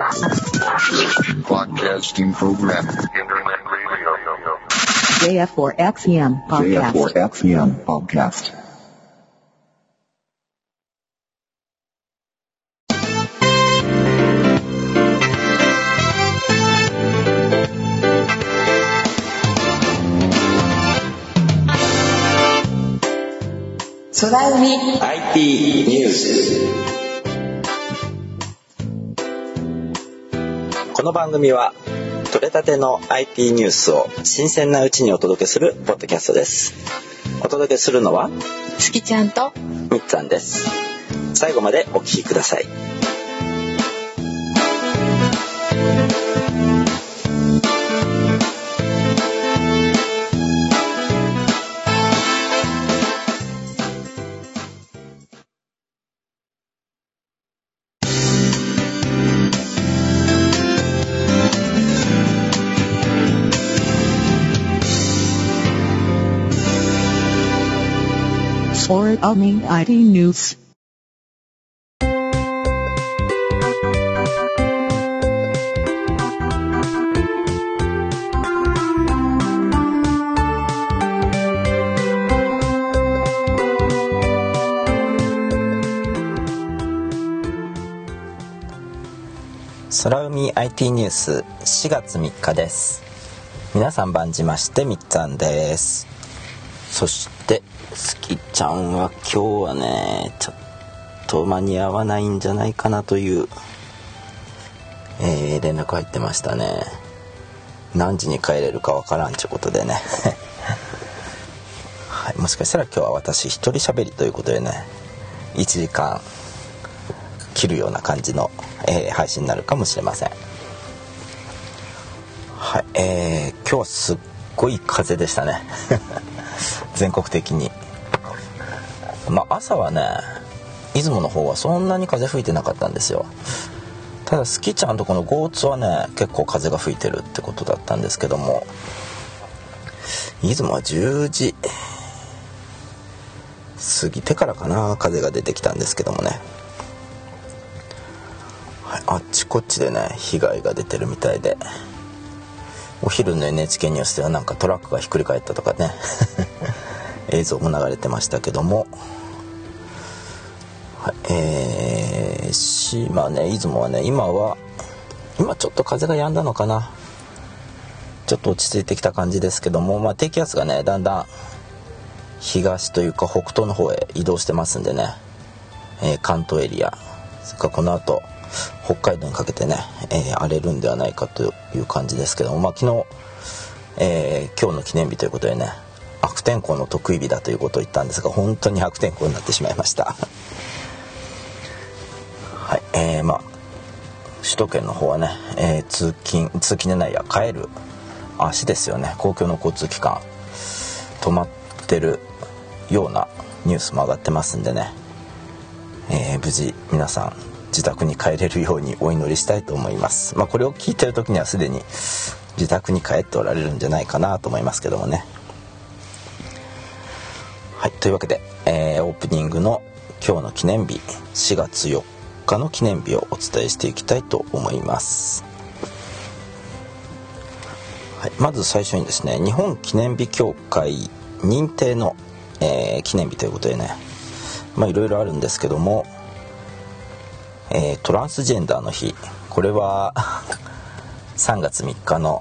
Broadcasting program. Internet radio. JF4XEM podcast. JF4XEM podcast. 空海 IT ニュース。この番組は取れたての IT ニュースを新鮮なうちにお届けするポッドキャストです。お届けするのはすきちゃんとみっつぁんです。最後までお聞きください。 Or IT News。 空海 IT ニュース4月3日です。皆さん晩じましてみっつぁんです。そしてすきちゃんは今日はねちょっと間に合わないんじゃないかなという、連絡入ってましたね。何時に帰れるかわからんということでね、はい、もしかしたら今日は私一人喋りということでね1時間切るような感じの、配信になるかもしれません。はい、今日はすっごい風でしたね全国的に。朝はね出雲の方はそんなに風吹いてなかったんですよ。ただスキちゃんとこのゴーツはね結構風が吹いてるってことだったんですけども、出雲は10時過ぎてからかな風が出てきたんですけどもね、はい、あっちこっちでね被害が出てるみたいで、お昼の NHK ニュースではなんかトラックがひっくり返ったとかね映像も流れてましたけども、はい、島根出雲はね今ちょっと風が止んだのかな、ちょっと落ち着いてきた感じですけども、低気圧がねだんだん東というか北東の方へ移動してますんでね、関東エリアそれからこの後北海道にかけてね、荒れるんではないかという感じですけども、昨日、今日の記念日ということでね悪天候の得意日だということを言ったんですが、本当に悪天候になってしまいましたはい、首都圏の方はね、通勤でないや帰る足ですよね、公共の交通機関止まってるようなニュースも上がってますんでね、無事皆さん自宅に帰れるようにお祈りしたいと思います。これを聞いてる時にはすでに自宅に帰っておられるんじゃないかなと思いますけどもね。はい、というわけで、オープニングの今日の記念日4月4日の記念日をお伝えしていきたいと思います。はい、まず最初にですね日本記念日協会認定の、記念日ということでねいろいろあるんですけども、トランスジェンダーの日、これは3月3日の、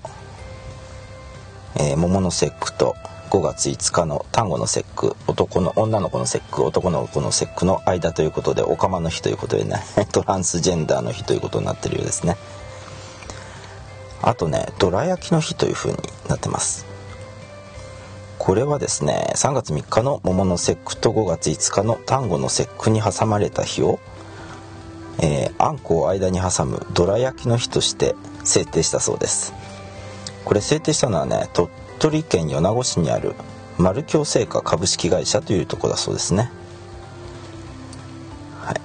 桃の節句と5月5日の端午の節句、女の子の節句男の子の節句の間ということでおかまの日ということでねトランスジェンダーの日ということになっているようですね。あとねどら焼きの日という風になってます。これはですね3月3日の桃の節句と5月5日の端午の節句に挟まれた日をあんこを間に挟むどら焼きの日として制定したそうです。これ制定したのはね鳥取県米子市にある丸京製菓株式会社というところだそうですね。はい、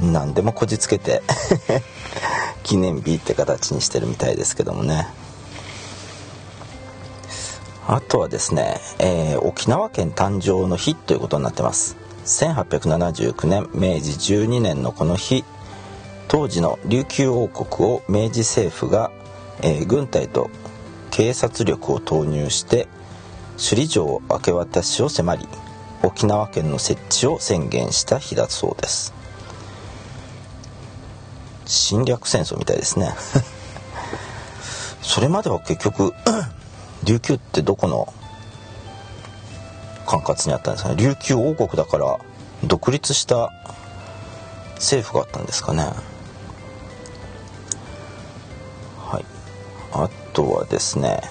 何でもこじつけて記念日って形にしてるみたいですけどもね。あとはですね、沖縄県誕生の日ということになってます。1879年明治12年のこの日当時の琉球王国を明治政府が、軍隊と警察力を投入して首里城明け渡しを迫り、沖縄県の設置を宣言した日だそうです。侵略戦争みたいですねそれまでは結局琉球ってどこの管轄にあったんですかね。琉球王国だから独立した政府があったんですかね。はい。あとはですね、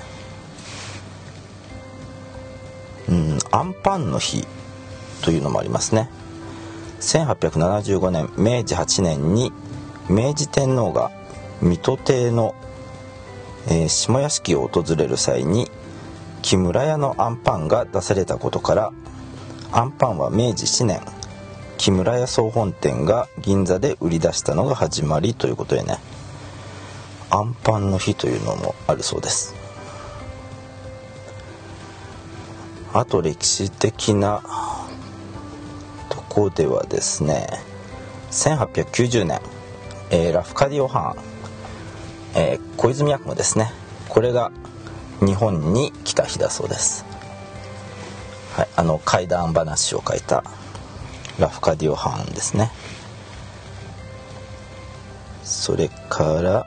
アンパンの日というのもありますね。1875年明治8年に明治天皇が水戸邸の、下屋敷を訪れる際に木村屋のアンパンが出されたことから、アンパンは明治7年木村屋総本店が銀座で売り出したのが始まりということでね、アンパンの日というのもあるそうです。あと歴史的なとこではですね、1890年、ラフカディオハーン、小泉八雲ですね、これが日本に来た日だそうです。はい、怪談話を書いたラフカディオハーンですね。それから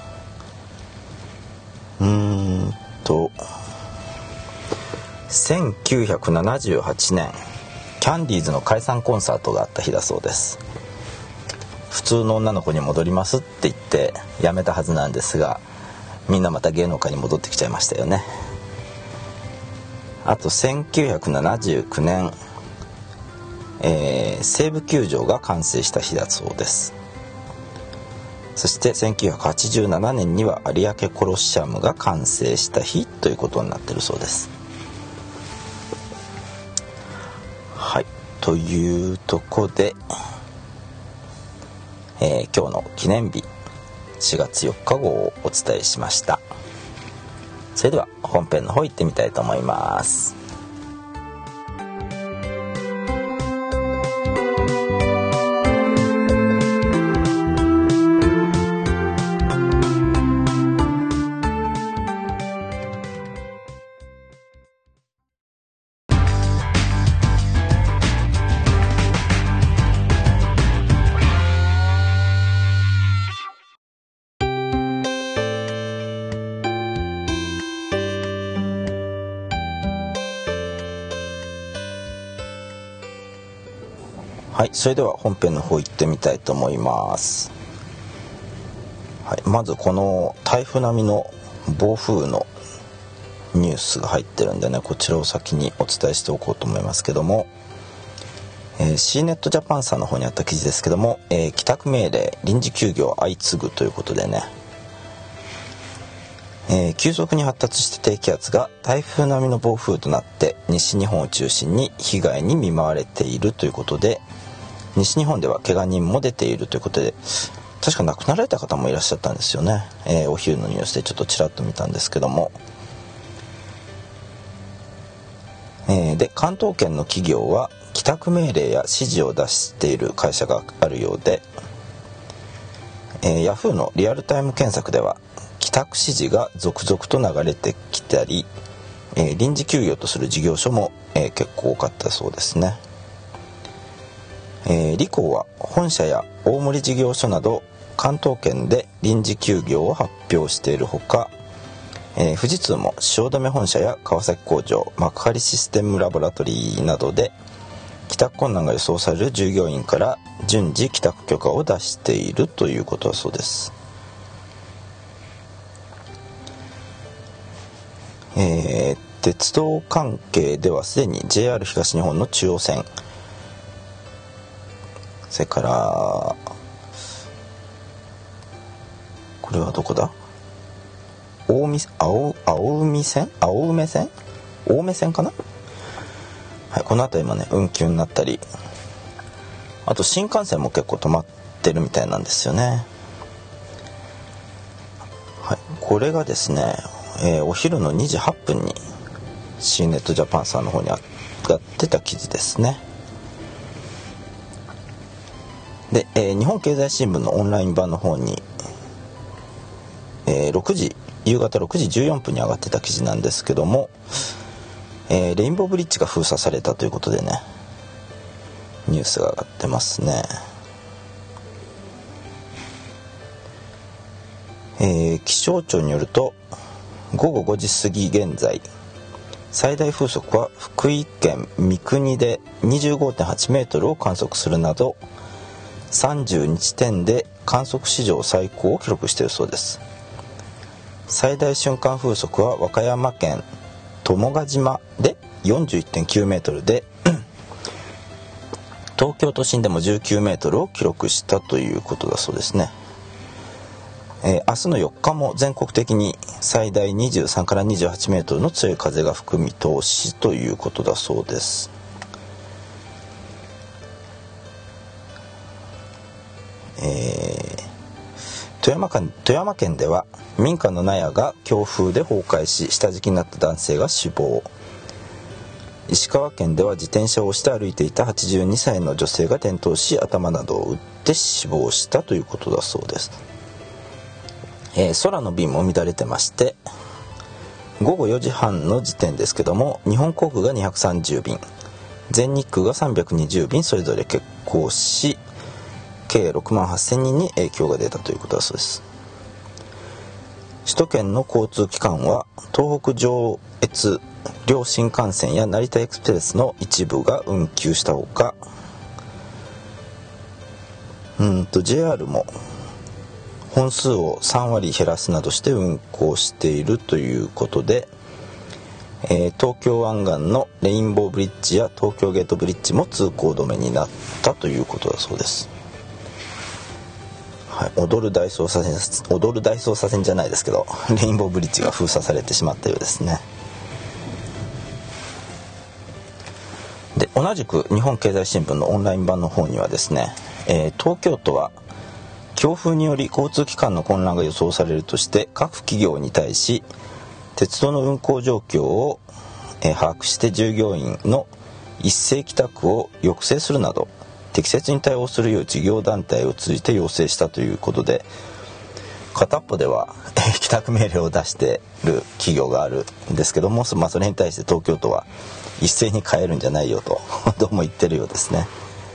1978年キャンディーズの解散コンサートがあった日だそうです。普通の女の子に戻りますって言って辞めたはずなんですが、みんなまた芸能界に戻ってきちゃいましたよね。あと1979年、西武球場が完成した日だそうです。そして1987年には有明コロシアムが完成した日ということになっているそうです。はい、というとこで、今日の記念日4月4日号をお伝えしました。それでは本編の方行ってみたいと思います。はい、それでは本編の方行ってみたいと思います。はい、まずこの台風並みの暴風のニュースが入ってるんでね、こちらを先にお伝えしておこうと思いますけども、C ネットジャパンさんの方にあった記事ですけども、帰宅命令臨時休業相次ぐということでね、急速に発達した低気圧が台風並みの暴風となって西日本を中心に被害に見舞われているということで、西日本では怪我人も出ているということで、確か亡くなられた方もいらっしゃったんですよね。お昼のニュースでちょっとちらっと見たんですけども、で関東圏の企業は帰宅命令や指示を出している会社があるようで、ヤフーのリアルタイム検索では帰宅指示が続々と流れてきたり、臨時休業とする事業所も、結構多かったそうですね。リコーは本社や大森事業所など関東圏で臨時休業を発表しているほか、富士通も汐留本社や川崎工場、幕張システムラボラトリーなどで帰宅困難が予想される従業員から順次帰宅許可を出しているということだそうです。鉄道関係ではすでに JR 東日本の中央線、それからこれはどこだ、青梅線かな、はい、この辺りもね運休になったり、あと新幹線も結構止まってるみたいなんですよね。はい、これがですね、お昼の2時8分に C ネットジャパンさんの方に上がってた記事ですね。 で、日本経済新聞のオンライン版の方に、夕方6時14分に上がってた記事なんですけども、レインボーブリッジが封鎖されたということでね、ニュースが上がってますね。気象庁によると午後5時過ぎ現在、最大風速は福井県三国で 25.8 メートルを観測するなど32地点で観測史上最高を記録しているそうです。最大瞬間風速は和歌山県友ヶ島で 41.9 メートルで東京都心でも19メートルを記録したということだそうですね。明日の4日も全国的に最大23から28メートルの強い風が吹く見通しということだそうです。富山県では民家の納屋が強風で崩壊し下敷きになった男性が死亡。石川県では自転車を押して歩いていた82歳の女性が転倒し頭などを打って死亡したということだそうです。空の便も乱れてまして、午後4時半の時点ですけども、日本航空が230便、全日空が320便それぞれ欠航し、計6万8000人に影響が出たということだそうです。首都圏の交通機関は東北上越両新幹線や成田エクスプレスの一部が運休したほか、JR も本数を3割減らすなどして運行しているということで、東京湾岸のレインボーブリッジや東京ゲートブリッジも通行止めになったということだそうです。はい、踊る大捜査線じゃないですけど、レインボーブリッジが封鎖されてしまったようですね。で、同じく日本経済新聞のオンライン版の方にはですね、東京都は強風により交通機関の混乱が予想されるとして各企業に対し鉄道の運行状況を把握して従業員の一斉帰宅を抑制するなど適切に対応するよう事業団体を通じて要請したということで、片っぽでは帰宅命令を出している企業があるんですけども、それに対して東京都は一斉に変えるんじゃないよとどうも言ってるようですね。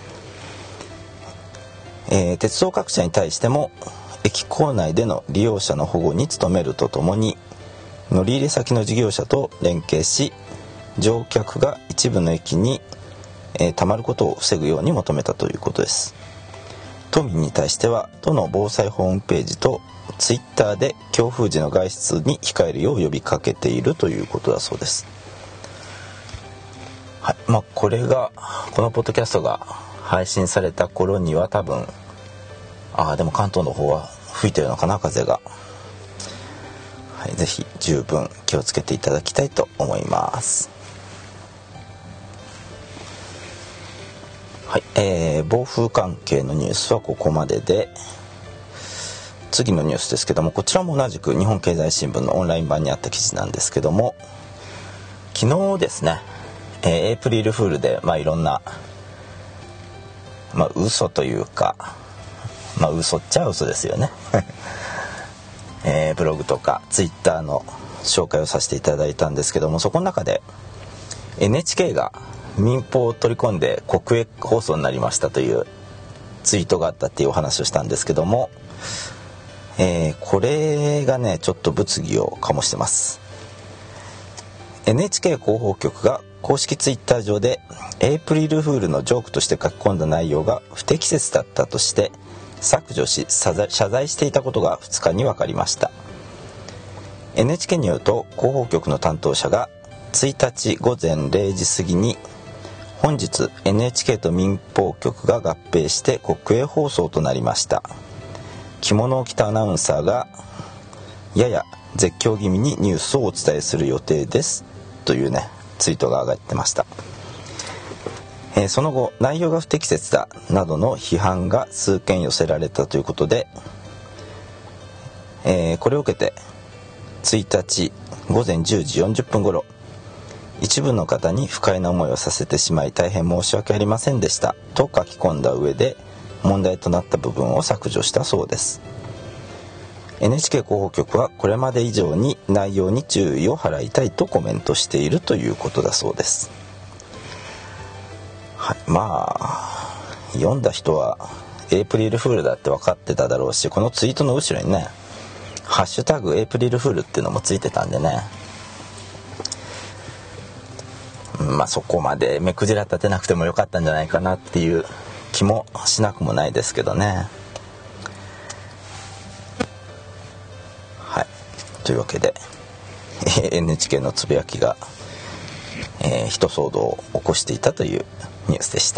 鉄道各社に対しても駅構内での利用者の保護に努めるとともに、乗り入れ先の事業者と連携し乗客が一部の駅にたまることを防ぐように求めたということです。都民に対しては都の防災ホームページとツイッターで強風時の外出に控えるよう呼びかけているということだそうです。はい、このポッドキャストが配信された頃には多分でも関東の方は吹いてるのかな、風が。はい、ぜひ十分気をつけていただきたいと思います。はい、暴風関係のニュースはここまでで、次のニュースですけども、こちらも同じく日本経済新聞のオンライン版にあった記事なんですけども、昨日ですね、エイプリルフールでいろんな嘘というか、嘘っちゃ嘘ですよね、ブログとかツイッターの紹介をさせていただいたんですけども、そこの中で NHK が民放を取り込んで国営放送になりましたというツイートがあったっていうお話をしたんですけども、これがねちょっと物議を醸してます。 NHK 広報局が公式ツイッター上でエイプリルフールのジョークとして書き込んだ内容が不適切だったとして削除し謝罪していたことが2日に分かりました。 NHK によると広報局の担当者が1日午前0時過ぎに本日 NHK と民放局が合併して国営放送となりました。着物を着たアナウンサーがやや絶叫気味にニュースをお伝えする予定ですというねツイートが上がってました。その後内容が不適切だなどの批判が数件寄せられたということで、これを受けて1日午前10時40分頃、一部の方に不快な思いをさせてしまい大変申し訳ありませんでしたと書き込んだ上で問題となった部分を削除したそうです。 NHK 広報局はこれまで以上に内容に注意を払いたいとコメントしているということだそうです。はい、まあ読んだ人はエイプリルフールだって分かってただろうし、このツイートの後ろにねハッシュタグエイプリルフールっていうのもついてたんでね、まあそこまで目くじら立てなくてもよかったんじゃないかなっていう気もしなくもないですけどね。はい、というわけでNHK のつぶやきが、一騒動を起こしていたというニュースでした。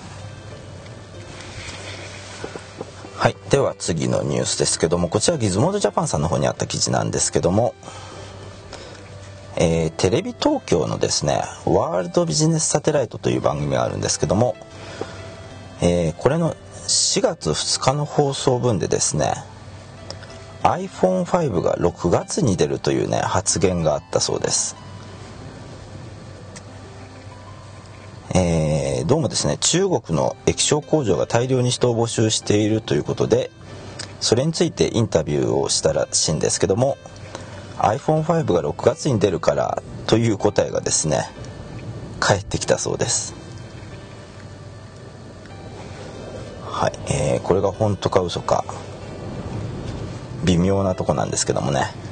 はい、では次のニュースですけども、こちらギズモードジャパンさんの方にあった記事なんですけども、テレビ東京のですねワールドビジネスサテライトという番組があるんですけども、これの4月2日の放送分でですね iPhone5 が6月に出るというね発言があったそうです。どうもですね中国の液晶工場が大量に人を募集しているということで、それについてインタビューをしたらしいんですけども、 iPhone5 が6月に出るからという答えがですね返ってきたそうです。はい、これが本当か嘘か微妙なとこなんですけどもね、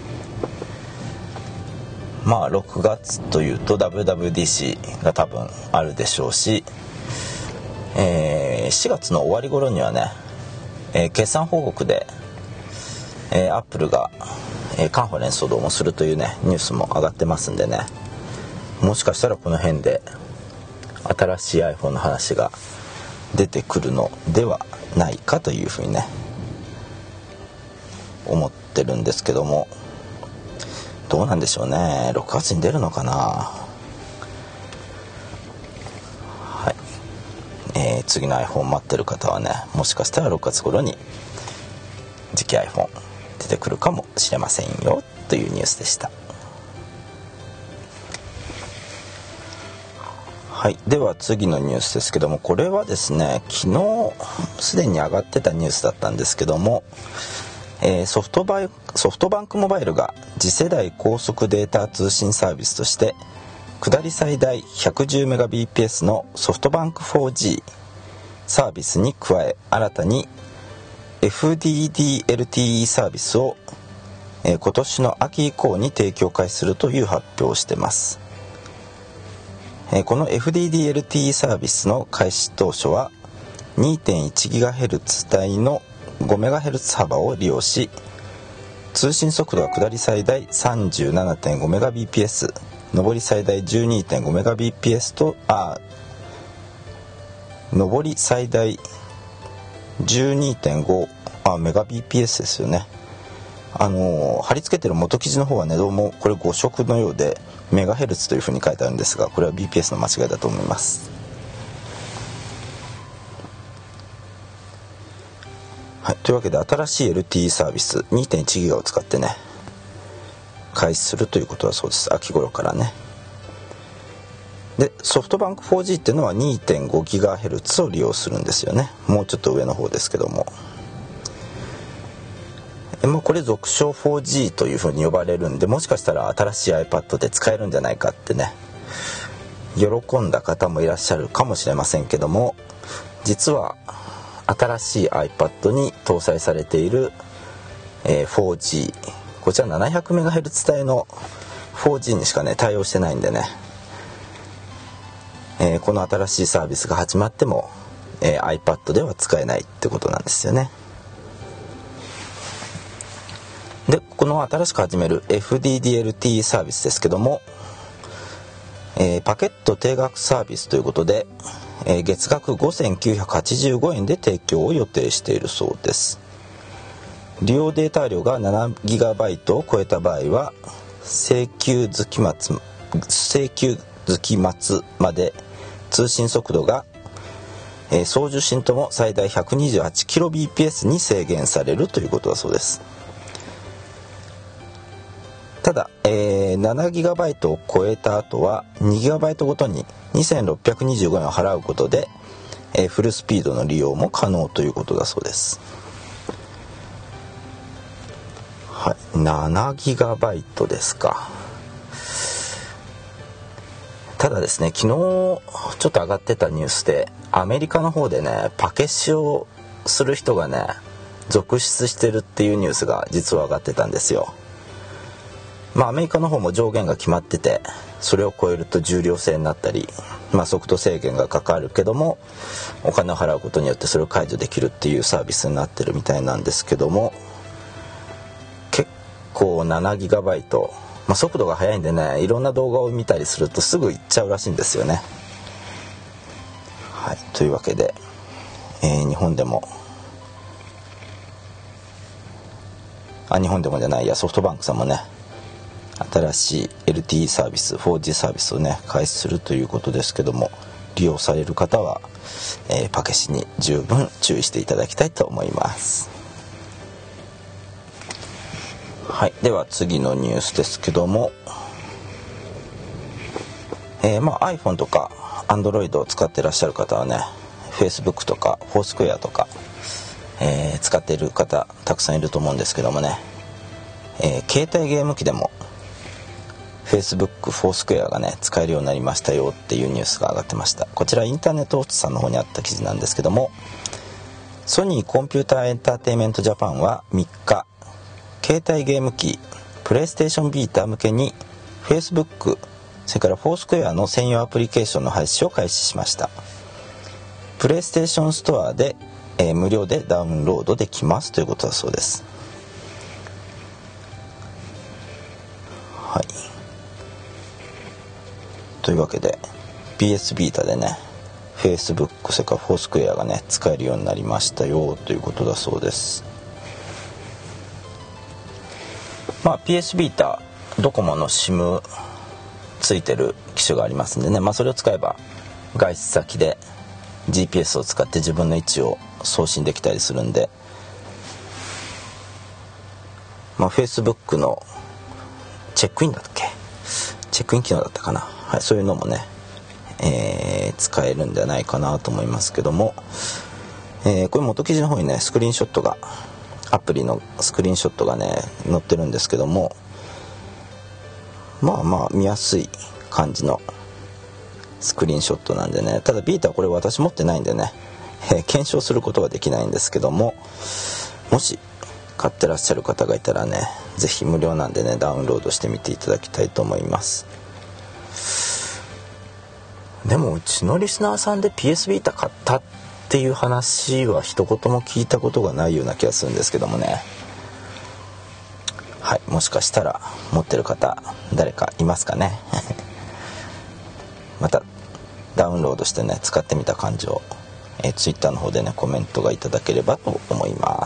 まあ6月というと WWDC が多分あるでしょうし、4月の終わり頃にはね、決算報告で、アップルが、カンファレンスをどうもするというねニュースも上がってますんでね、もしかしたらこの辺で新しい iPhone の話が出てくるのではないかというふうにね思ってるんですけども、どうなんでしょうね、6月に出るのかな。はい、次の iPhone 待ってる方はねもしかしたら6月頃に次期 iPhone 出てくるかもしれませんよというニュースでした。はい、では次のニュースですけども、これはですね昨日すでに上がってたニュースだったんですけども、ソフトバンクモバイルが次世代高速データ通信サービスとして下り最大 110Mbps のソフトバンク 4G サービスに加え、新たに FDD-LTE サービスを、今年の秋以降に提供開始するという発表をしています。この FDD-LTE サービスの開始当初は 2.1GHz 帯の 5MHz 幅を利用し、通信速度は下り最大 37.5Mbps、 上り最大 12.5Mbps と上り最大 12.5Mbps ですよね。貼り付けてる元記事の方はねどうもこれ5色のようでメガヘルツというふうに書いてあるんですが、これは BPS の間違いだと思います。はい、というわけで新しい LTE サービス 2.1 ギガを使ってね開始するということだそうです。秋頃からね。でソフトバンク 4G っていうのは 2.5GHz を利用するんですよね。もうちょっと上の方ですけども、これ俗称 4G というふうに呼ばれるんで、もしかしたら新しい iPad で使えるんじゃないかってね喜んだ方もいらっしゃるかもしれませんけども、実は新しい iPad に搭載されている、4G、 こちら 700MHz 帯の 4G にしかね対応してないんでね、この新しいサービスが始まっても、iPad では使えないってことなんですよね。でこの新しく始める FDD-LTE サービスですけども、パケット定額サービスということで、月額5985円で提供を予定しているそうです。利用データ量が 7GB を超えた場合は請求月末まで通信速度が、送受信とも最大 128kbps に制限されるということだそうです。ただ、7GB を超えた後は 2GB ごとに2625円を払うことでフルスピードの利用も可能ということだそうです。はい、7GB ですか。ただですね、昨日ちょっと上がってたニュースでアメリカの方でね、パケシをする人がね続出してるっていうニュースが実は上がってたんですよ。アメリカの方も上限が決まってて、それを超えると重量制になったり、速度制限がかかるけどもお金を払うことによってそれを解除できるっていうサービスになってるみたいなんですけども、結構 7GB、速度が速いんでね、いろんな動画を見たりするとすぐ行っちゃうらしいんですよね。はい、というわけで、日本でもじゃないや、ソフトバンクさんもね新しい LTE サービス 4G サービスをね開始するということですけども、利用される方は、パケシに十分注意していただきたいと思います。はい、では次のニュースですけども、iPhone とか Android を使ってらっしゃる方はね Facebook とか Foursquare とか、使っている方たくさんいると思うんですけどもね、携帯ゲーム機でも Facebook、Foursquare がね使えるようになりましたよっていうニュースが上がってました。こちらインターネットオフィスさんの方にあった記事なんですけども、ソニーコンピューターエンターテインメントジャパンは3日、携帯ゲーム機プレイステーションビータ向けに Facebook、それから Foursquare の専用アプリケーションの配信を開始しました。プレイステーションストアで、無料でダウンロードできますということだそうです。はい、というわけで PS ビータでね Facebook、それから Foursquare がね使えるようになりましたよということだそうです。PS ビータドコモの SIM ついてる機種がありますんでね、それを使えば外出先で GPS を使って自分の位置を送信できたりするんで、Facebook のチェックイン機能だったかな、はい、そういうのもね、使えるんじゃないかなと思いますけども、これ元記事の方にねスクリーンショットがアプリのスクリーンショットがね載ってるんですけども、見やすい感じのスクリーンショットなんでね、ただビータはこれ私持ってないんでね、検証することはできないんですけども、もし買ってらっしゃる方がいたらねぜひ無料なんでねダウンロードしてみていただきたいと思います。でもうちのリスナーさんで PS ビータ買ったっていう話は一言も聞いたことがないような気がするんですけどもね、はい、もしかしたら持ってる方誰かいますかねまたダウンロードしてね使ってみた感じを、Twitter の方でねコメントがいただければと思います。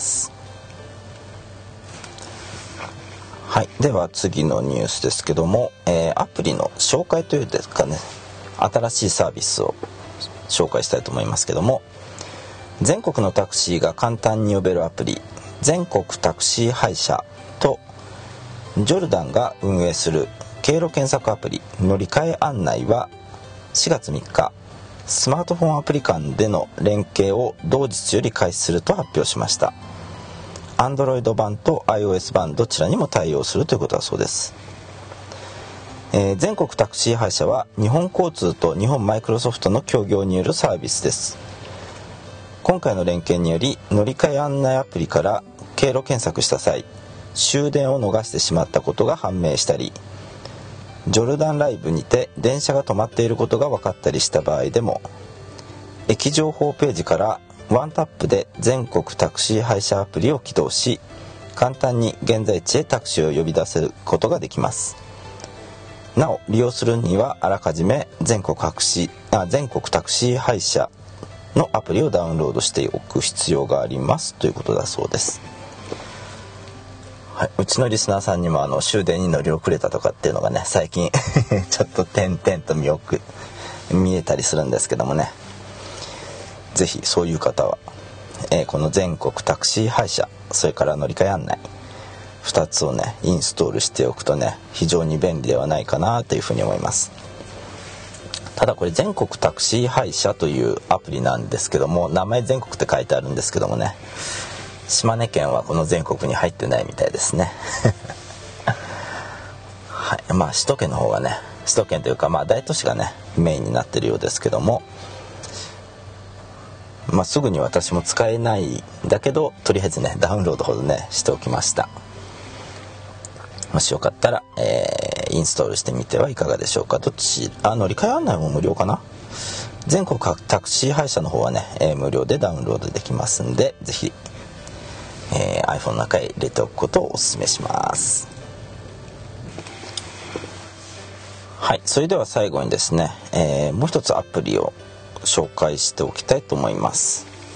はい、では次のニュースですけども、アプリの紹介というですかね、新しいサービスを紹介したいと思いますけども、全国のタクシーが簡単に呼べるアプリ全国タクシー配車とジョルダンが運営する経路検索アプリ乗り換え案内は4月3日スマートフォンアプリ間での連携を同日より開始すると発表しました。 Android 版と iOS 版どちらにも対応するということだそうです。全国タクシー配車は日本交通と日本マイクロソフトの協業によるサービスです。今回の連携により乗り換え案内アプリから経路検索した際終電を逃してしまったことが判明したり、ジョルダンライブにて電車が止まっていることが分かったりした場合でも、駅情報ページからワンタップで全国タクシー配車アプリを起動し、簡単に現在地へタクシーを呼び出せることができます。なお利用するにはあらかじめ全国タクシー配車のアプリをダウンロードしておく必要がありますということだそうです。はい、うちのリスナーさんにも終電に乗り遅れたとかっていうのがね最近ちょっと点々と見えたりするんですけどもね、ぜひそういう方は、この全国タクシー配車それから乗り換え案内2つをねインストールしておくとね非常に便利ではないかなというふうに思います。 ただこれ全国タクシー配車というアプリなんですけども、名前全国って書いてあるんですけどもね、島根県はこの全国に入ってないみたいですねはい、まあ首都圏の方がね、首都圏というかまあ大都市がねメインになってるようですけども、まあすぐに私も使えないんだけど、とりあえずねダウンロードほどねしておきました。もしよかったら、インストールしてみてはいかがでしょうか。乗り換え案内も無料かな。全国タクシー配車の方はね、無料でダウンロードできますんで、ぜひ、iPhone の中へ入れておくことをお勧めします。はい、それでは最後にですね、もう一つアプリを紹介しておきたいと思います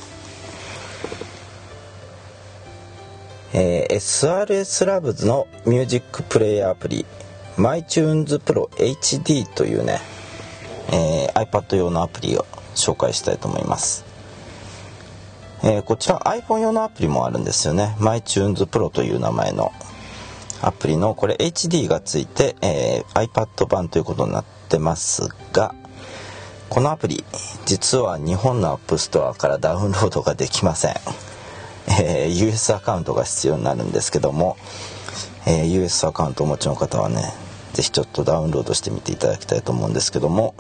。SRS ラブズのミュージックプレイヤーアプリ MyTunes Pro HD というね、iPad 用のアプリを紹介したいと思います。こちら iPhone 用のアプリもあるんですよね。 MyTunes Pro という名前のアプリのこれ HD がついて、iPad 版ということになってますが、このアプリ実は日本の App Store からダウンロードができません。US アカウントが必要になるんですけども、US アカウントをお持ちの方はね、ぜひちょっとダウンロードしてみていただきたいと思うんですけども、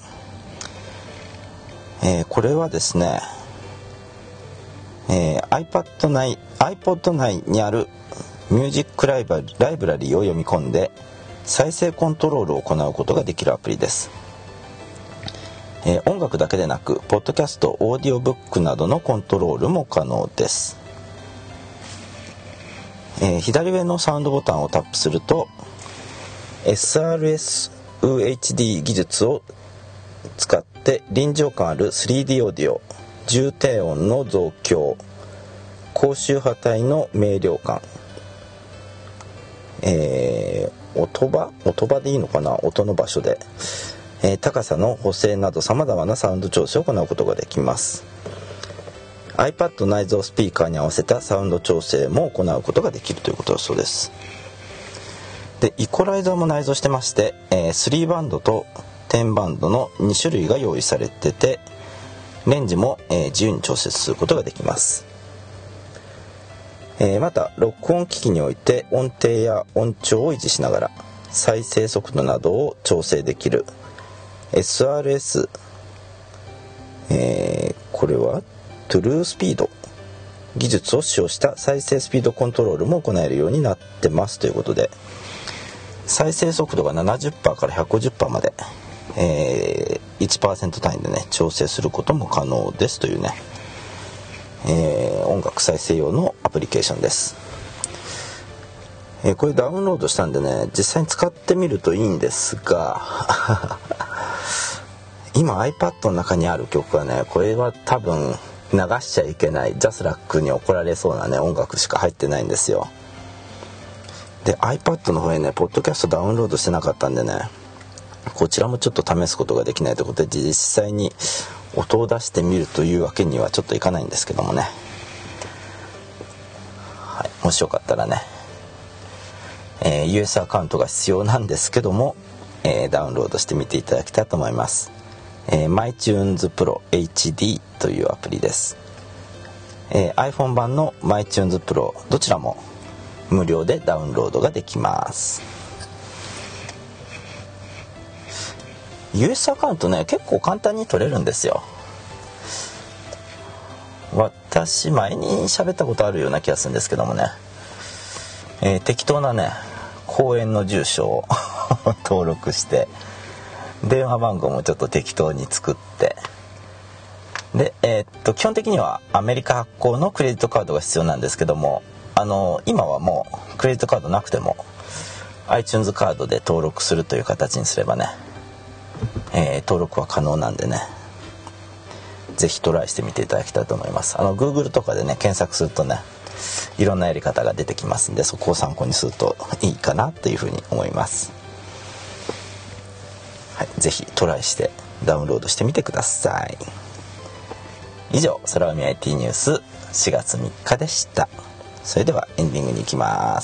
これはですね、iPod 内にあるミュージックライブラリーを読み込んで再生コントロールを行うことができるアプリです。音楽だけでなくポッドキャスト、オーディオブックなどのコントロールも可能です。左上のサウンドボタンをタップすると SRS UHD 技術を使って臨場感ある 3D オーディオ、重低音の増強、高周波帯の明瞭感、音場でいいのかな、音の場所で、高さの補正などさまざまなサウンド調整を行うことができます。iPad 内蔵スピーカーに合わせたサウンド調整も行うことができるということだそうです。で、イコライザーも内蔵してまして、3バンドと10バンドの2種類が用意されてて、レンジも、自由に調節することができます。また録音機器において音程や音調を維持しながら再生速度などを調整できる SRS、これはトゥルースピード技術を使用した再生スピードコントロールも行えるようになってますということで、再生速度が 70% から 150% まで、1% 単位でね調整することも可能ですというね、音楽再生用のアプリケーションです。これダウンロードしたんでね、実際に使ってみるといいんですが今 iPad の中にある曲はね、これは多分流しちゃいけない、ジャスラックに怒られそうなね音楽しか入ってないんですよ。で iPad の方へねポッドキャストダウンロードしてなかったんでね、こちらもちょっと試すことができないということで、実際に音を出してみるというわけにはちょっといかないんですけどもね、はい、もしよかったらね、US アカウントが必要なんですけども、ダウンロードしてみていただきたいと思います。MyTunes Pro HD というアプリです。iPhone 版の MyTunes Pro どちらも無料でダウンロードができます。 US アカウントね結構簡単に取れるんですよ。私前に喋ったことあるような気がするんですけどもね、適当なね公園の住所を登録して電話番号もちょっと適当に作って、で、基本的にはアメリカ発行のクレジットカードが必要なんですけども、今はもうクレジットカードなくても iTunes カードで登録するという形にすればね、登録は可能なんでね、ぜひトライしてみていただきたいと思います。Google とかでね検索するとねいろんなやり方が出てきますんで、そこを参考にするといいかなというふうに思います。はい、ぜひトライしてダウンロードしてみてください。以上、空海 IT ニュース4月3日でした。それではエンディングに行きます。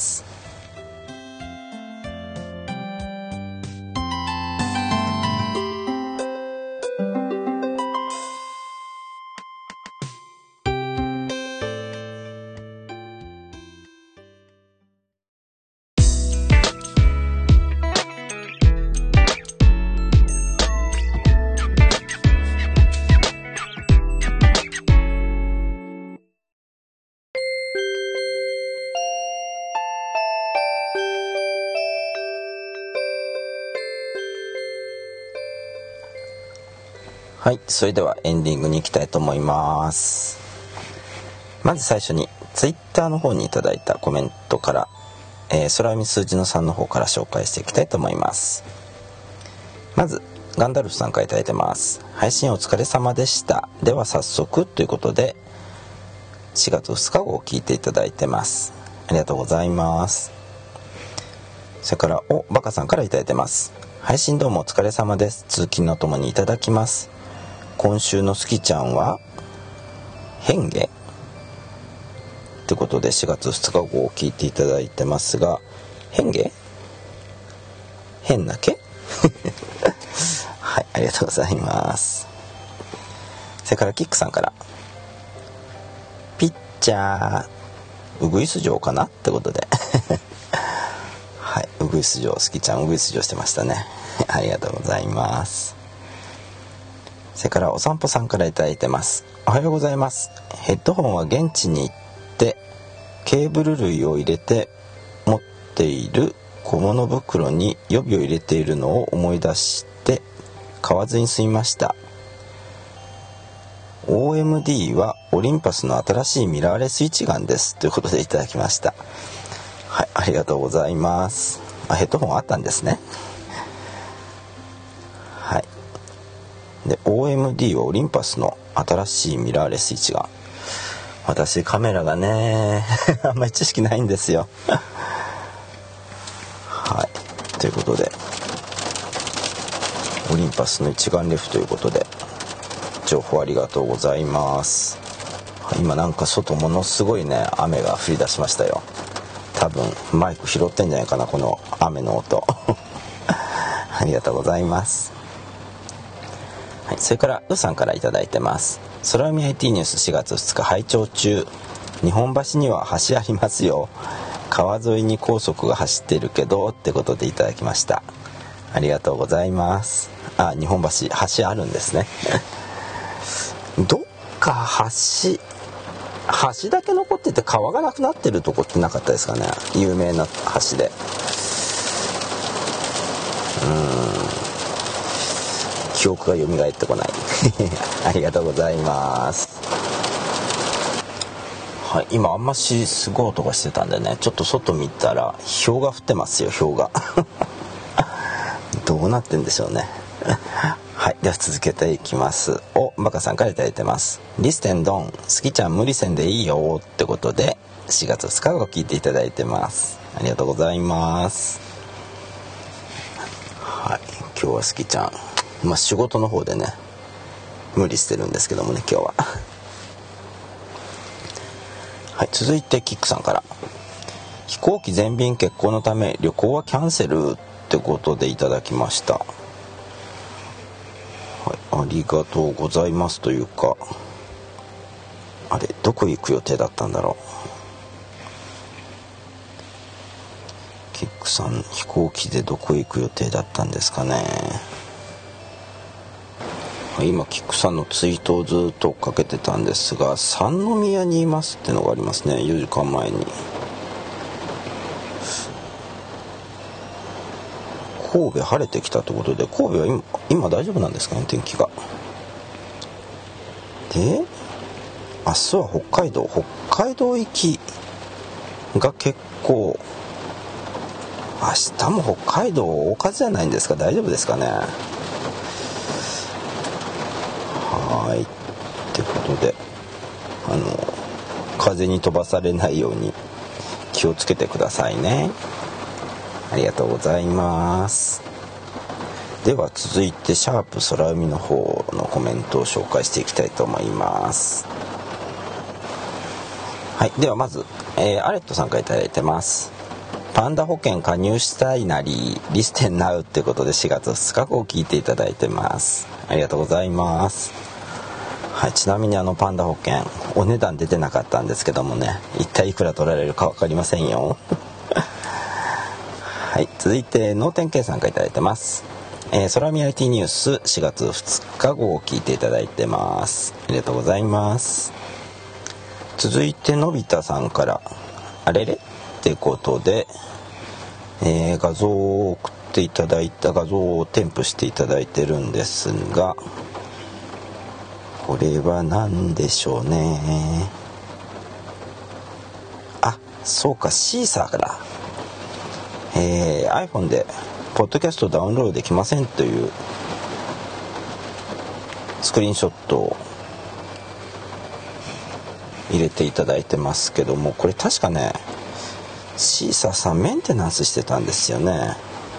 はい、それではエンディングに行きたいと思います。まず最初にツイッターの方にいただいたコメントから、空読み数字の3の方から紹介していきたいと思います。まずガンダルフさんからいただいてます。配信お疲れ様でした。では早速ということで4月2日号を聞いていただいてます。ありがとうございます。それからバカさんからいただいてます。配信どうもお疲れ様です。通勤のともにいただきます。今週のスキちゃんは変化ということで4月2日号を聞いていただいてますが、変化変な毛はい、ありがとうございます。それからキックさんからピッチャーウグイス嬢かなってことではい、ウグイス嬢、スキちゃんウグイス嬢してましたねありがとうございます。それからお散歩さんからいただいてます。おはようございます。ヘッドホンは現地に行ってケーブル類を入れて持っている小物袋に予備を入れているのを思い出して買わずに済みました。 OMD はオリンパスの新しいミラーレス一眼ですということでいただきました。はい、ありがとうございます。ヘッドホンあったんですね。はい。で OMD はオリンパスの新しいミラーレス一眼。私カメラがねあんまり知識ないんですよはい、ということでオリンパスの一眼レフということで情報ありがとうございます。今なんか外ものすごいね雨が降り出しましたよ。多分マイク拾ってんじゃないかな、この雨の音ありがとうございます。はい、それからウさんからいただいてます。空読み IT ニュース4月2日拝聴中。日本橋には橋ありますよ。川沿いに高速が走ってるけどってことでいただきました。ありがとうございます。日本橋あるんですねどっか橋だけ残ってて川がなくなってるとこってなかったですかね、有名な橋で。記憶が蘇ってこないありがとうございます。はい、今あんましすごい音がしてたんでね、ちょっと外見たら氷が降ってますよ、氷がどうなってんでしょうねはい、では続けていきます。バカさんからいただいてます。リステンドンスキちゃん無理せんでいいよってことで4月2日を聞いていただいてます。ありがとうございます。はい、今日はスキちゃん仕事の方でね無理してるんですけどもね、今日ははい、続いてキックさんから、飛行機全便欠航のため旅行はキャンセルってことでいただきました。はい、ありがとうございますというか、あれどこ行く予定だったんだろう。キックさん飛行機でどこ行く予定だったんですかね。今キックさんのツイートをずっと追っかけてたんですが、三宮にいますってのがありますね。4時間前に神戸晴れてきたということで、神戸は今大丈夫なんですかね、天気が。で明日は北海道行きが結構、明日も北海道大風じゃないんですか、大丈夫ですかね。はい、ってことで風に飛ばされないように気をつけてくださいね。ありがとうございます。では続いてシャープ空読みの方のコメントを紹介していきたいと思います。はい、ではまず、アレットさんからいただいてます。パンダ保険加入したいなりリステンナウってことで4月2日号を聞いていただいてます。ありがとうございます。はい、ちなみにパンダ保険お値段出てなかったんですけどもね、一体いくら取られるか分かりませんよはい、続いて脳天計さんからいただいてます。空見 IT ニュース4月2日号を聞いていただいてます。ありがとうございます。続いてのび太さんからあれれってことで、画像を送っていただいた画像を添付していただいてるんですが、 これは何でしょうね。あ、そうか、シーサーから、iPhone でポッドキャストダウンロードできませんというスクリーンショットを入れていただいてますけども、これ確かね、シーサーさんメンテナンスしてたんですよね。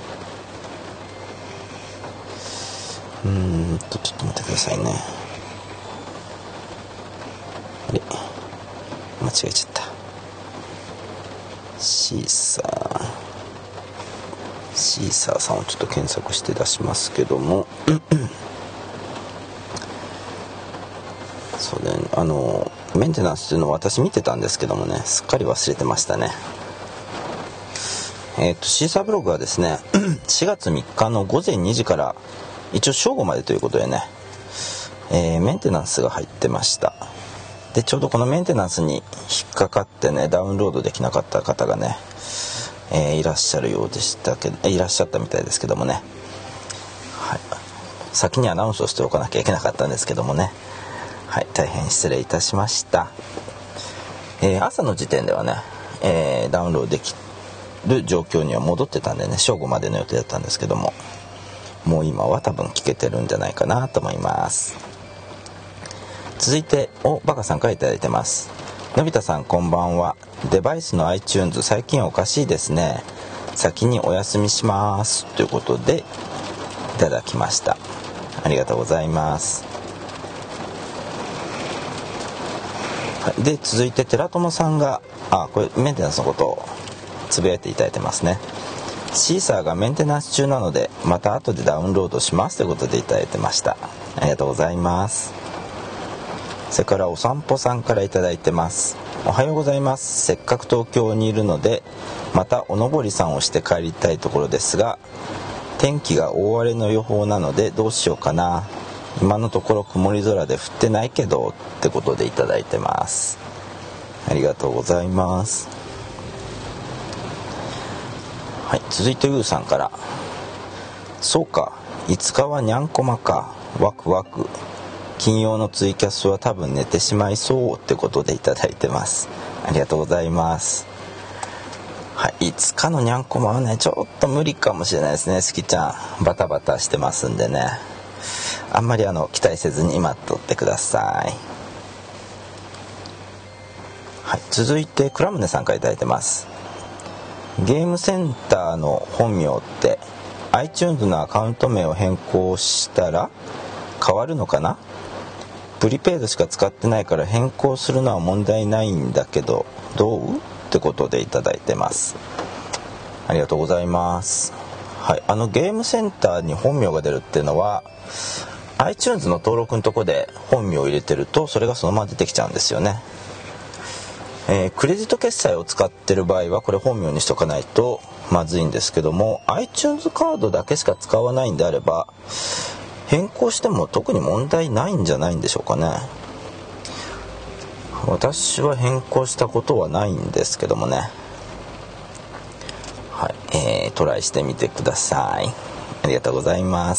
ちょっと待ってくださいね。あれ、間違えちゃった。シーサーさんをちょっと検索して出しますけどもそうだよね、メンテナンスっていうのを私見てたんですけどもね、すっかり忘れてましたね。シーサーブログはですね4月3日の午前2時から一応正午までということでね、メンテナンスが入ってました。でちょうどこのメンテナンスに引っかかってね、ダウンロードできなかった方がね、いらっしゃるようでしたけど、いらっしゃったみたいですけどもね、はい、先にアナウンスをしておかなきゃいけなかったんですけどもね、はい、大変失礼いたしました。朝の時点ではね、ダウンロードできる状況には戻ってたんでね、正午までの予定だったんですけども、もう今は多分聞けてるんじゃないかなと思います。続いてバカさんからいただいてます。のび太さんこんばんは。デバイスの iTunes 最近おかしいですね。先にお休みしますということでいただきました。ありがとうございます。で続いて寺友さんがこれメンテナンスのことをつぶやいていただいてますね。シーサーがメンテナンス中なのでまた後でダウンロードしますということでいただいてました。ありがとうございます。それからお散歩さんからいただいてます。おはようございます。せっかく東京にいるのでまたおのぼりさんをして帰りたいところですが、天気が大荒れの予報なのでどうしようかな。今のところ曇り空で降ってないけどってことでいただいてます。ありがとうございます。はい、続いてウーさんから、そうか5日はにゃんこまか、ワクワク、金曜のツイキャスは多分寝てしまいそうってことでいただいてます。ありがとうございます。はい、5日のにゃんこまはねちょっと無理かもしれないですね。すきちゃんバタバタしてますんでね、あんまり期待せずに待っとってください。はい、続いてクラムネさんからいただいてます。ゲームセンターの本名って iTunes のアカウント名を変更したら変わるのかな。プリペイドしか使ってないから変更するのは問題ないんだけどどうってことでいただいてます。ありがとうございます。はい、ゲームセンターに本名が出るっていうのは iTunes の登録のとこで本名を入れてるとそれがそのまま出てきちゃうんですよね。クレジット決済を使ってる場合はこれ本名にしとかないとまずいんですけども、 iTunes カードだけしか使わないんであれば変更しても特に問題ないんじゃないんでしょうかね。私は変更したことはないんですけどもね、はい、トライしてみてください。ありがとうございます。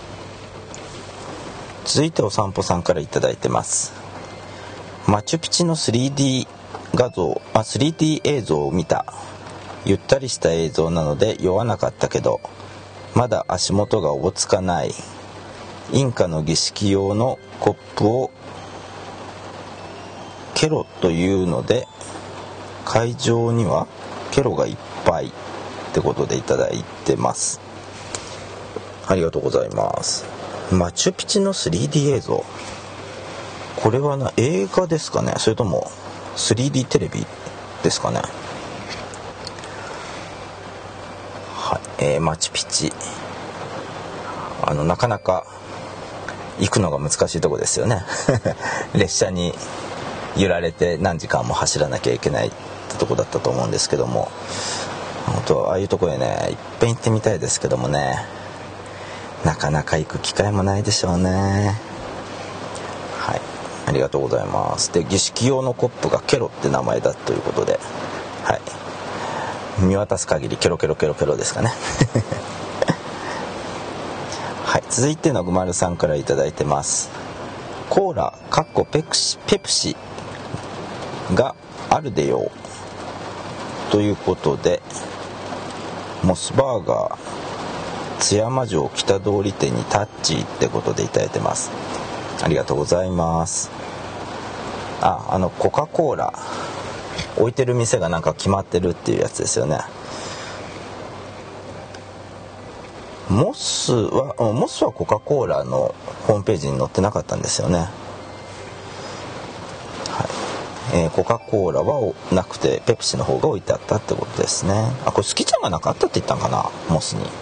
続いてお散歩さんからいただいてます。マチュピチュの 3D 画像、3D 映像を見た。ゆったりした映像なので酔わなかったけどまだ足元がおぼつかない。インカの儀式用のコップをケロというので会場にはケロがいっぱいってことでいただいてます。ありがとうございます。マチュピチュの 3D 映像、これは映画ですかね、それとも 3D テレビですかね。はい、マチュピチなかなか行くのが難しいとこですよね列車に揺られて何時間も走らなきゃいけないってとこだったと思うんですけども、本当ああいうとこへねいっぺん行ってみたいですけどもね、なかなか行く機会もないでしょうね。はい、ありがとうございます。で儀式用のコップがケロって名前だということで、はい、見渡す限りケロケロケロケロですかねはい、続いてのぐまるさんからいただいてます。 コーラペプシがあるでよということで、モスバーガー津山城北通り店にタッチってことでいただいてます。ありがとうございます。コカ・コーラ置いてる店がなんか決まってるっていうやつですよね。モスはコカ・コーラのホームページに載ってなかったんですよね。コカ・コーラはなくてペプシの方が置いてあったってことですね。これスキちゃんがなかったって言ったんかな、モスに。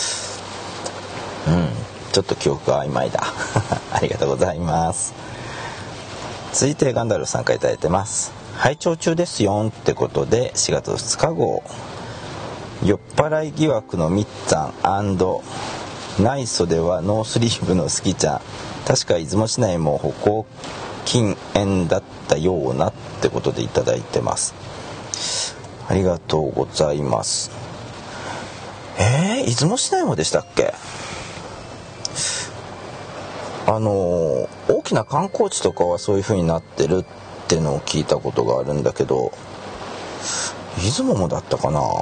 ちょっと記憶が曖昧だありがとうございます。続いてガンダルフさんからいただいてます。拝聴中ですよってことで、4月2日号酔っ払い疑惑のみっつぁん&内袖はノースリーブのスキちゃん、確か出雲市内も歩行禁煙だったようなってことでいただいてます。ありがとうございます。出雲市内もでしたっけ。大きな観光地とかはそういう風になってるっていうのを聞いたことがあるんだけど、出雲もだったかな。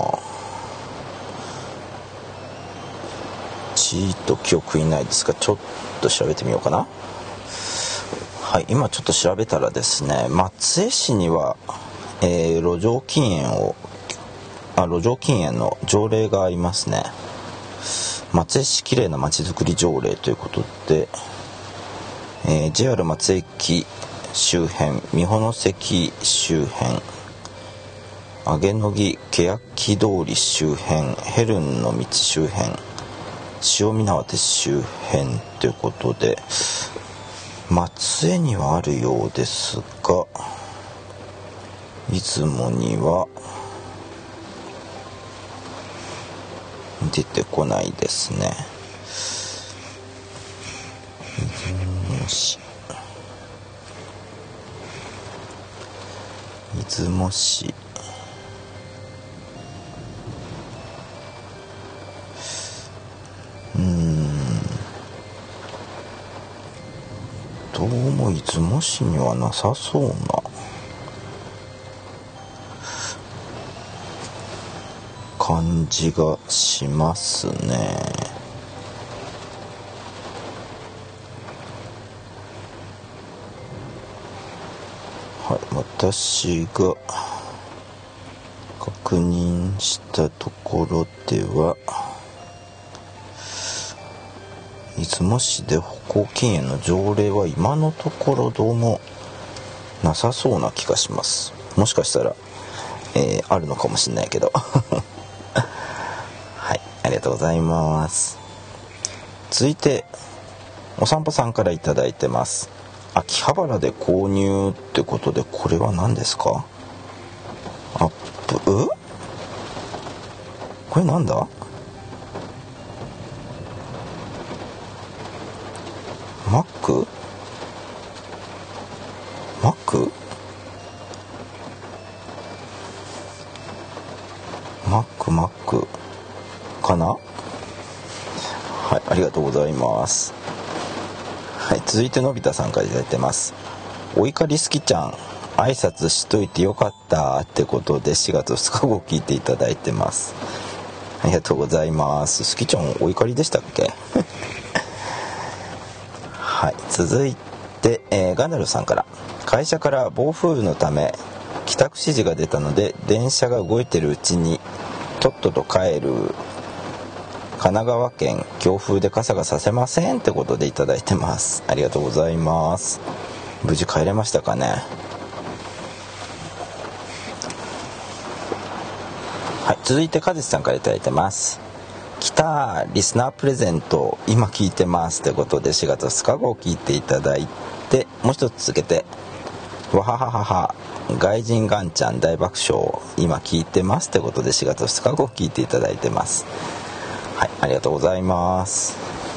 ちーっと記憶いないですが、ちょっと調べてみようかな。はい、今ちょっと調べたらですね、松江市には、路上禁煙の条例がありますね。松江市きれいなまちづくり条例ということで、JR 松江駅周辺、三保関周辺、揚野木欅通り周辺、ヘルンの道周辺、塩見縄手周辺ということで、松江にはあるようですが、出雲には出てこないですね。出雲市、どうも出雲市にはなさそうな感じがしますね。はい、私が確認したところでは、出雲市で歩行禁煙の条例は今のところどうもなさそうな気がします。もしかしたら、あるのかもしれないけどはい、ありがとうございます。続いてお散歩さんからいただいてます。秋葉原で購入ってことで、これは何ですか。これなんだ。マックかな。はい、ありがとうございます。はい、続いてのび太さんからいただいてます。お怒りすきちゃん、挨拶しといてよかったってことで4月2日号聞いていただいてます。ありがとうございます。すきちゃんお怒りでしたっけはい、続いて、ガンダルさんから、会社から暴風雨のため帰宅指示が出たので電車が動いてるうちにとっとと帰る。神奈川県、強風で傘がさせませんってことでいただいてます。ありがとうございます。無事帰れましたかね。はい、続いてかずちさんからいただいてます。来たリスナープレゼント今聞いてますってことで4月2日号聞いていただいて、もう一つ続けて、わはははは外人ガンちゃん大爆笑今聞いてますってことで4月2日号聞いていただいてます。はい、ありがとうございます。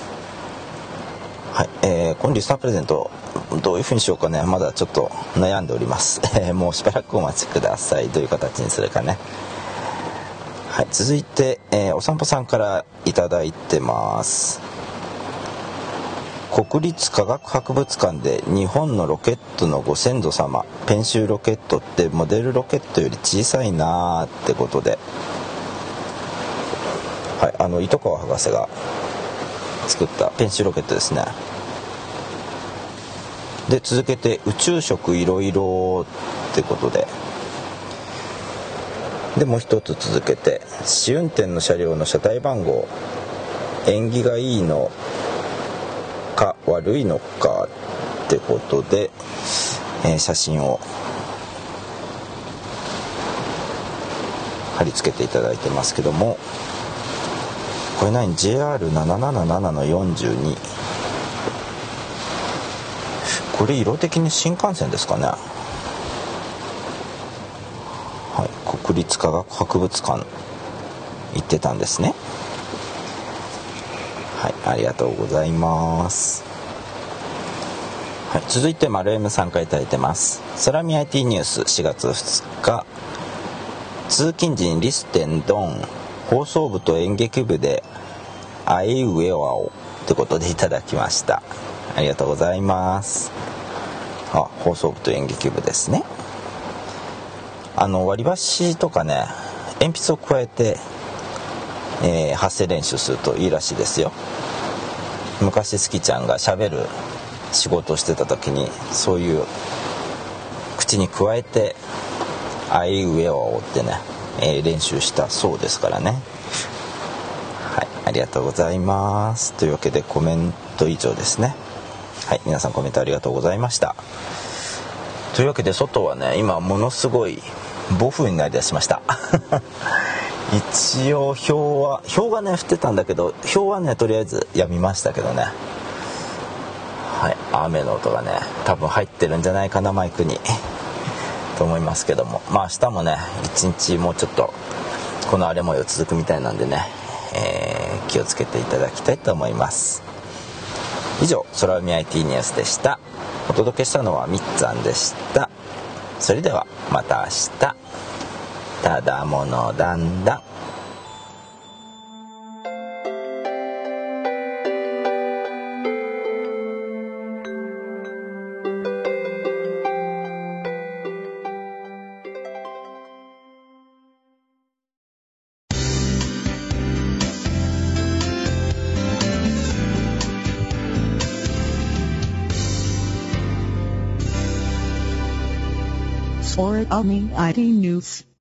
はい、このリスナープレゼントどういう風にしようかね、まだちょっと悩んでおります。もうしばらくお待ちください。どういう形にするかね。はい、続いて、お散歩さんからいただいてます。 国立科学博物館で日本のロケットのご先祖様、ペンシューロケットってモデルロケットより小さいなーってことで、はい、糸川博士が作ったペンシューロケットですね。で続けて宇宙食いろいろってことで、でもう一つ続けて試運転の車両の車体番号、縁起がいいのか悪いのかってことで、写真を貼り付けていただいてますけども、これ何 JR777 の42、これ色的に新幹線ですかね。はい、国立科学博物館行ってたんですね。はい、ありがとうございます。はい、続いて丸 M さんからいただいてます。空見 IT ニュース4月2日、通勤時にリステンドン放送部と演劇部であいうえおあおということでいただきました。ありがとうございます。放送部と演劇部ですね。割り箸とかね、鉛筆を加えて、発声練習するといいらしいですよ。昔すきちゃんがしゃべる仕事をしてた時に、そういう口に加えてあいうえおあおってね、練習したそうですからね。はい、ありがとうございます。というわけでコメント以上ですね。はい、皆さんコメントありがとうございました。というわけで外はね、今ものすごい暴風になりだしました一応氷がね降ってたんだけど、氷はねとりあえずやみましたけどね。はい、雨の音がね多分入ってるんじゃないかな、マイクにと思いますけども、明日もね一日もうちょっとこの荒れ模様続くみたいなんでね、気をつけていただきたいと思います。以上、空海 IT ニュースでした。お届けしたのはみっつぁんでした。それではまた明日。ただものだんだん。 空海 IT News